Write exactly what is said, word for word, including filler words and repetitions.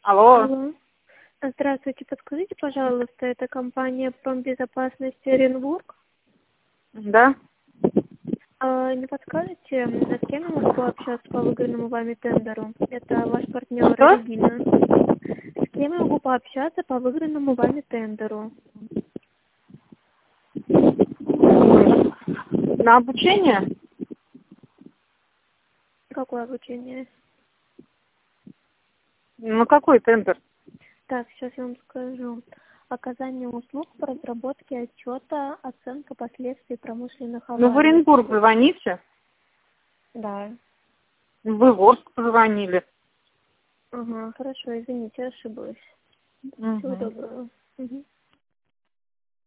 Алло. Алло. Здравствуйте, подскажите, пожалуйста, это компания промбезопасности Оренбург? Да. А, не подскажете, с кем я могу пообщаться по выигранному вами тендеру? Это ваш партнер Что? Регина. С кем я могу пообщаться по выигранному вами тендеру? На обучение? Какое обучение? Ну, какой тендер? Так, сейчас я вам скажу. Оказание услуг по разработке отчета, оценка последствий промышленных Ну, в аварий. Оренбург звоните. Да. Вы в Орск позвонили. Ага, хорошо, извините, ошиблась. Всего Угу. доброго. Мгм.